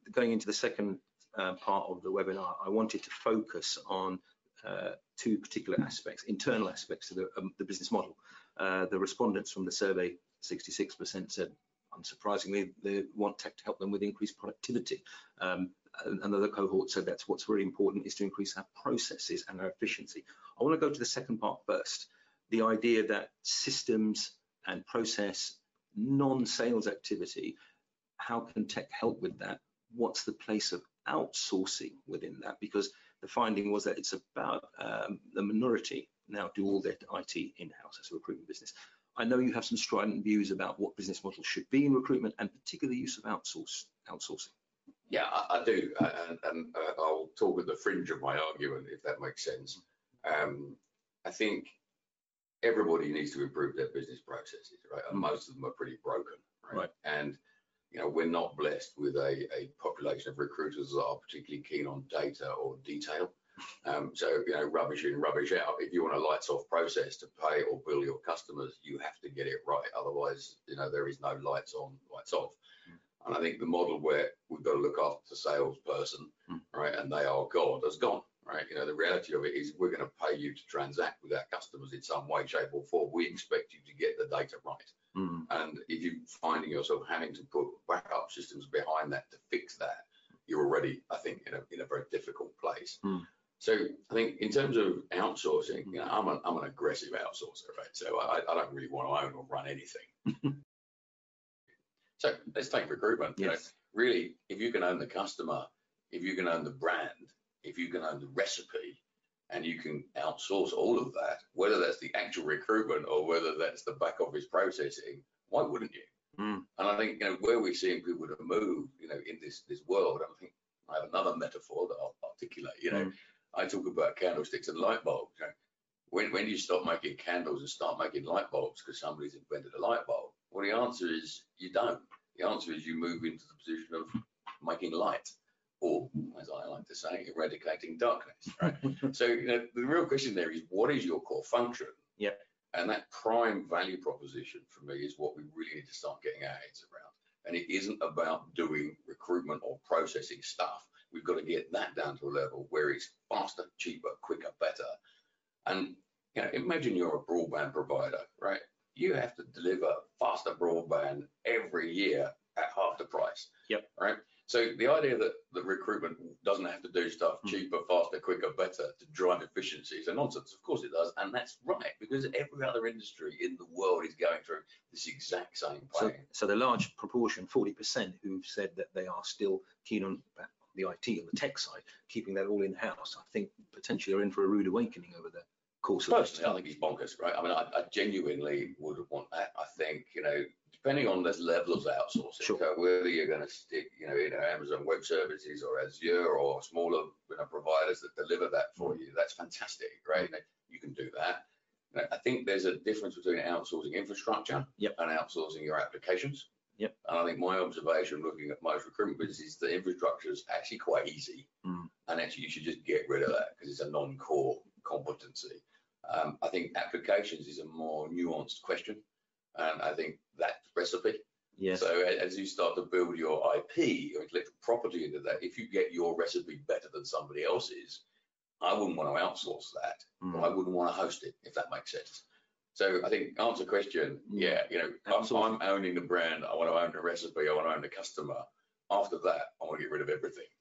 going into the second part of the webinar, I wanted to focus on two particular aspects, internal aspects of the business model. The respondents from the survey, 66% said, unsurprisingly, they want tech to help them with increased productivity. Another cohort said that's what's really important is to increase our processes and our efficiency. I want to go to the second part first. The idea that systems and process, non-sales activity, how can tech help with that? What's the place of outsourcing within that? Because the finding was that it's about the minority now do all their IT in-house as a recruitment business. I know you have some strident views about what business models should be in recruitment, and particularly the use of outsourcing. Yeah, I do, and I'll talk at the fringe of my argument, if that makes sense. I think everybody needs to improve their business processes, right? And most of them are pretty broken, right? And we're not blessed with a population of recruiters that are particularly keen on data or detail. So rubbish in, rubbish out. If you want a lights-off process to pay or bill your customers, you have to get it right. Otherwise, there is no lights on, lights off. And I think the model where we've got to look after the salesperson, right, and they are God has gone, right? The reality of it is we're going to pay you to transact with our customers in some way, shape, or form. We expect you to get the data right. And if you're finding yourself having to put backup systems behind that to fix that, you're already, I think, in a very difficult place. So I think in terms of outsourcing, I'm an aggressive outsourcer, right? So I don't really want to own or run anything. So let's take recruitment. Yes. Really, if you can own the customer, if you can own the brand, if you can own the recipe, and you can outsource all of that, whether that's the actual recruitment or whether that's the back office processing, why wouldn't you? And I think where we're seeing people to move, in this world, I think I have another metaphor that I'll articulate. I talk about candlesticks and light bulbs. When you stop making candles and start making light bulbs because somebody's invented a light bulb, well, the answer is you don't. The answer is you move into the position of making light, or as I like to say, eradicating darkness, right? So the real question there is, what is your core function? Yeah. And that prime value proposition for me is what we really need to start getting our heads around. And it isn't about doing recruitment or processing stuff. We've got to get that down to a level where it's faster, cheaper, quicker, better. And imagine you're a broadband provider, right? You have to deliver faster broadband every year at half the price. Yep. Right. So the idea that the recruitment doesn't have to do stuff cheaper, faster, quicker, better to drive efficiency is a nonsense. Of course it does, and that's right, because every other industry in the world is going through this exact same pain. So the large proportion, 40%, who've said that they are still keen on the IT and the tech side, keeping that all in-house, I think potentially are in for a rude awakening over the course of this time. I think it's bonkers, right? I mean, I genuinely would want that. I think, depending on the level of outsourcing, Sure. So whether you're going to stick, Amazon Web Services or Azure or smaller providers that deliver that for you, that's fantastic, right? You can do that. I think there's a difference between outsourcing infrastructure and outsourcing your applications. Yep. And I think my observation looking at most recruitment businesses, the infrastructure is actually quite easy. And actually you should just get rid of that because it's a non-core competency. I think applications is a more nuanced question. And I think that recipe. Yes. So as you start to build your IP, your intellectual property into that, if you get your recipe better than somebody else's, I wouldn't want to outsource that. But I wouldn't want to host it, if that makes sense. So I think answer the question, if I'm owning the brand, I want to own the recipe, I want to own the customer. After that, I want to get rid of everything.